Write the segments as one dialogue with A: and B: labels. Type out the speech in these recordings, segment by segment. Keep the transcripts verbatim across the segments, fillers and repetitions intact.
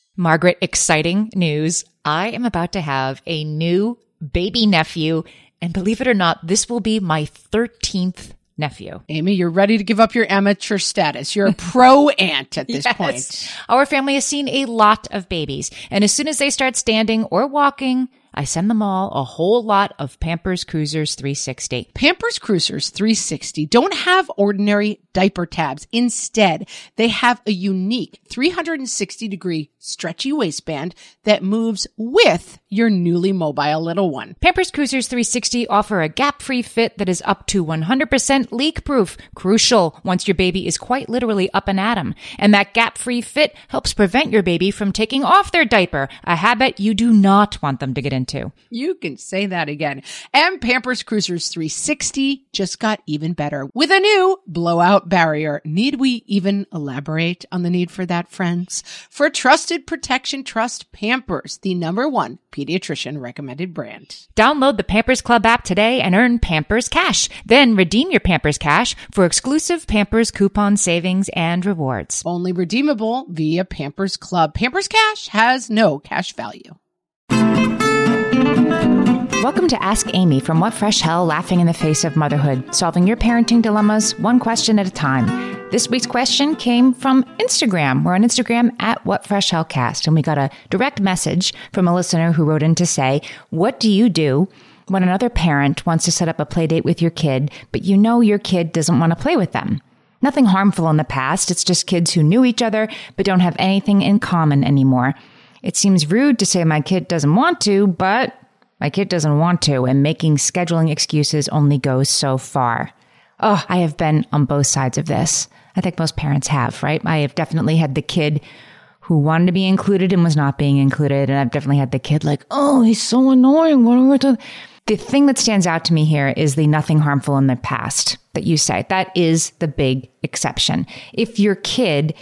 A: Margaret, exciting news. I am about to have a new baby nephew, and believe it or not, this will be my thirteenth nephew.
B: Amy, you're ready to give up your amateur status. You're a pro aunt at this
A: Yes.
B: point.
A: Our family has seen a lot of babies, and as soon as they start standing or walking, I send them all a whole lot of Pampers Cruisers three sixty.
B: Pampers Cruisers three sixty don't have ordinary diaper tabs. Instead, they have a unique three hundred sixty degree stretchy waistband that moves with your newly mobile little one.
A: Pampers Cruisers three sixty offer a gap-free fit that is up to one hundred percent leak-proof, crucial once your baby is quite literally up and at 'em. And that gap-free fit helps prevent your baby from taking off their diaper, a habit you do not want them to get into.
B: You can say that again. And Pampers Cruisers three sixty just got even better with a new blowout barrier. Need we even elaborate on the need for that, friends? For trusted protection, trust Pampers, the number one pediatrician recommended brand.
A: Download the Pampers Club app today and earn Pampers Cash. Then redeem your Pampers Cash for exclusive Pampers coupon savings and rewards.
B: Only redeemable via Pampers Club. Pampers Cash has no cash value.
A: Welcome to Ask Amy from What Fresh Hell, laughing in the face of motherhood, solving your parenting dilemmas one question at a time. This week's question came from Instagram. We're on Instagram at What Fresh Hellcast, and we got a direct message from a listener who wrote in to say, what do you do when another parent wants to set up a play date with your kid, but you know your kid doesn't want to play with them? Nothing harmful in the past. It's just kids who knew each other, but don't have anything in common anymore. It seems rude to say my kid doesn't want to, but my kid doesn't want to, and making scheduling excuses only goes so far. Oh, I have been on both sides of this. I think most parents have, right? I have definitely had the kid who wanted to be included and was not being included. And I've definitely had the kid like, oh, he's so annoying. What am I doing? The thing that stands out to me here is the nothing harmful in the past that you say. That is the big exception. If your kid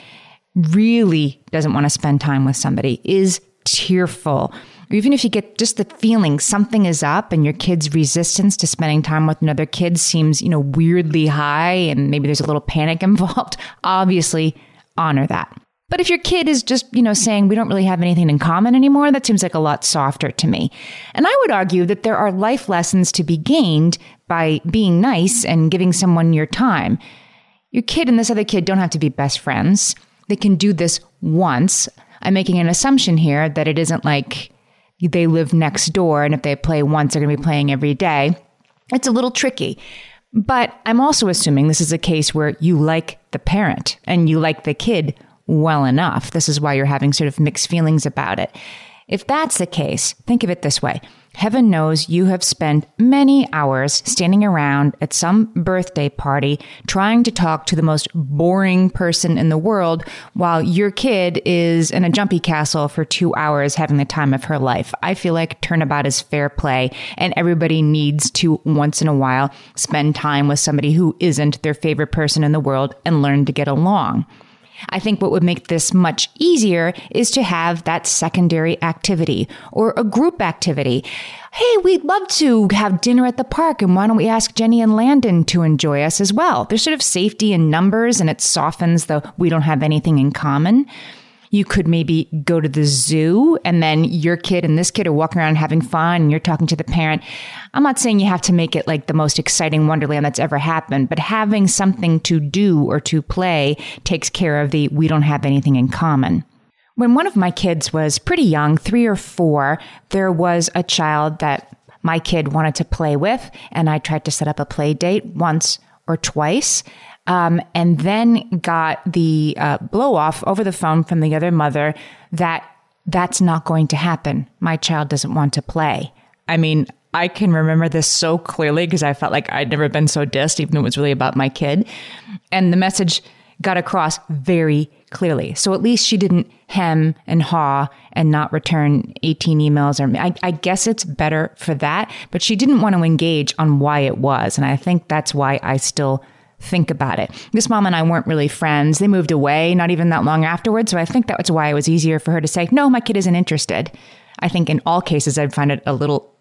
A: really doesn't want to spend time with somebody, is tearful, or even if you get just the feeling something is up and your kid's resistance to spending time with another kid seems, you know, weirdly high and maybe there's a little panic involved, obviously honor that. But if your kid is just, you know, saying we don't really have anything in common anymore, that seems like a lot softer to me. And I would argue that there are life lessons to be gained by being nice and giving someone your time. Your kid and this other kid don't have to be best friends. They can do this once. I'm making an assumption here that it isn't like they live next door, and if they play once, they're going to be playing every day. It's a little tricky. But I'm also assuming this is a case where you like the parent and you like the kid well enough. This is why you're having sort of mixed feelings about it. If that's the case, think of it this way. Heaven knows you have spent many hours standing around at some birthday party trying to talk to the most boring person in the world while your kid is in a jumpy castle for two hours having the time of her life. I feel like turnabout is fair play, and everybody needs to once in a while spend time with somebody who isn't their favorite person in the world and learn to get along. I think what would make this much easier is to have that secondary activity or a group activity. Hey, we'd love to have dinner at the park, and why don't we ask Jenny and Landon to enjoy us as well? There's sort of safety in numbers, and it softens the we don't have anything in common. You could maybe go to the zoo, and then your kid and this kid are walking around having fun, and you're talking to the parent. I'm not saying you have to make it like the most exciting wonderland that's ever happened, but having something to do or to play takes care of the we don't have anything in common. When one of my kids was pretty young, three or four, there was a child that my kid wanted to play with, and I tried to set up a play date once or twice. Um, and then got the uh, blow off over the phone from the other mother that that's not going to happen. My child doesn't want to play. I mean, I can remember this so clearly because I felt like I'd never been so dissed, even though it was really about my kid. And the message got across very clearly. So at least she didn't hem and haw and not return eighteen emails. Or I, I guess it's better for that. But she didn't want to engage on why it was. And I think that's why I still think about it. This mom and I weren't really friends. They moved away not even that long afterwards. So I think that was why it was easier for her to say, no, my kid isn't interested. I think in all cases, I'd find it a little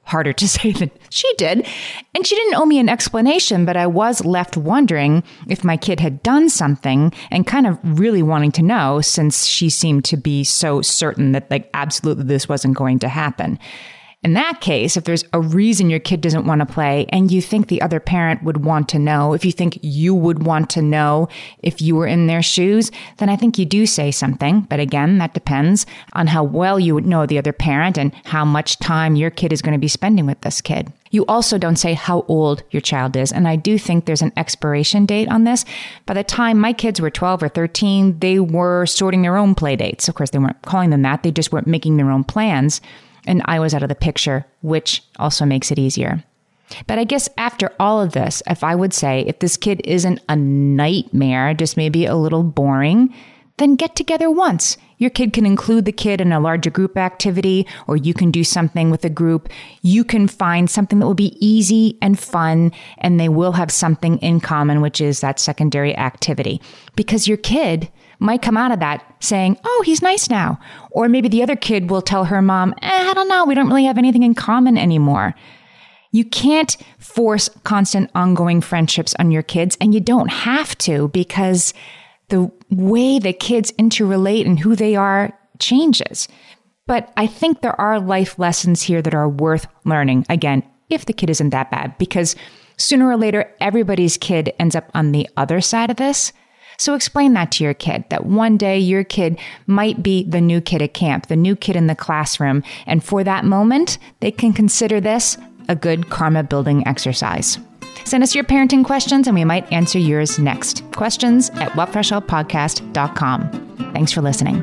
A: harder to say than she did. And she didn't owe me an explanation, but I was left wondering if my kid had done something and kind of really wanting to know, since she seemed to be so certain that like absolutely this wasn't going to happen. In that case, if there's a reason your kid doesn't want to play and you think the other parent would want to know, if you think you would want to know if you were in their shoes, then I think you do say something. But again, that depends on how well you would know the other parent and how much time your kid is going to be spending with this kid. You also don't say how old your child is. And I do think there's an expiration date on this. By the time my kids were twelve or thirteen, they were sorting their own play dates. Of course, they weren't calling them that. They just weren't making their own plans. And I was out of the picture, which also makes it easier. But I guess after all of this, if I would say, if this kid isn't a nightmare, just maybe a little boring, then get together once. Your kid can include the kid in a larger group activity, or you can do something with a group. You can find something that will be easy and fun, and they will have something in common, which is that secondary activity. Because your kid might come out of that saying, oh, he's nice now. Or maybe the other kid will tell her mom, eh, I don't know, we don't really have anything in common anymore. You can't force constant ongoing friendships on your kids, and you don't have to, because the way that kids interrelate and who they are changes. But I think there are life lessons here that are worth learning, again, if the kid isn't that bad, because sooner or later, everybody's kid ends up on the other side of this. So explain that to your kid, that one day your kid might be the new kid at camp, the new kid in the classroom. And for that moment, they can consider this a good karma building exercise. Send us your parenting questions and we might answer yours next. Questions at what fresh hell podcast dot com. Thanks for listening.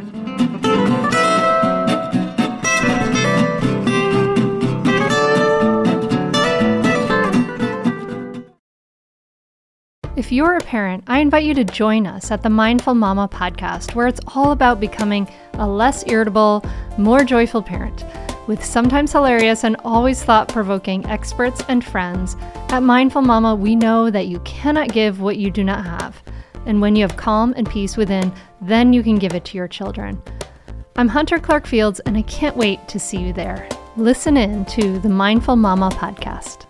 C: If you're a parent, I invite you to join us at the Mindful Mama podcast, where it's all about becoming a less irritable, more joyful parent. With sometimes hilarious and always thought-provoking experts and friends, at Mindful Mama, we know that you cannot give what you do not have. And when you have calm and peace within, then you can give it to your children. I'm Hunter Clark Fields, and I can't wait to see you there. Listen in to the Mindful Mama podcast.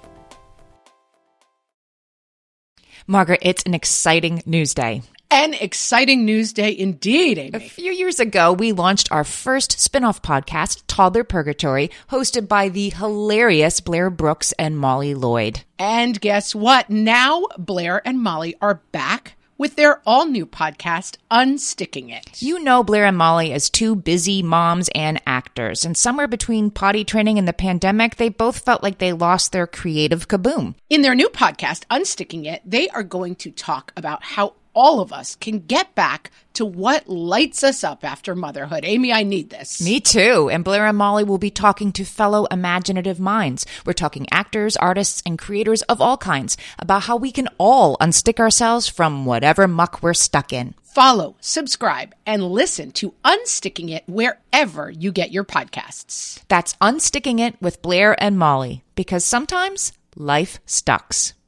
A: Margaret, it's an exciting news day.
B: An exciting news day indeed, Amy.
A: A few years ago, we launched our first spin-off podcast, Toddler Purgatory, hosted by the hilarious Blair Brooks and Molly Lloyd.
B: And guess what? Now Blair and Molly are back with their all-new podcast, Unsticking It.
A: You know Blair and Molly as two busy moms and actors, and somewhere between potty training and the pandemic, they both felt like they lost their creative kaboom.
B: In their new podcast, Unsticking It, they are going to talk about how all of us can get back to what lights us up after motherhood. Amy, I need this.
A: Me too. And Blair and Molly will be talking to fellow imaginative minds. We're talking actors, artists, and creators of all kinds about how we can all unstick ourselves from whatever muck we're stuck in.
B: Follow, subscribe, and listen to Unsticking It wherever you get your podcasts.
A: That's Unsticking It with Blair and Molly, because sometimes life stucks.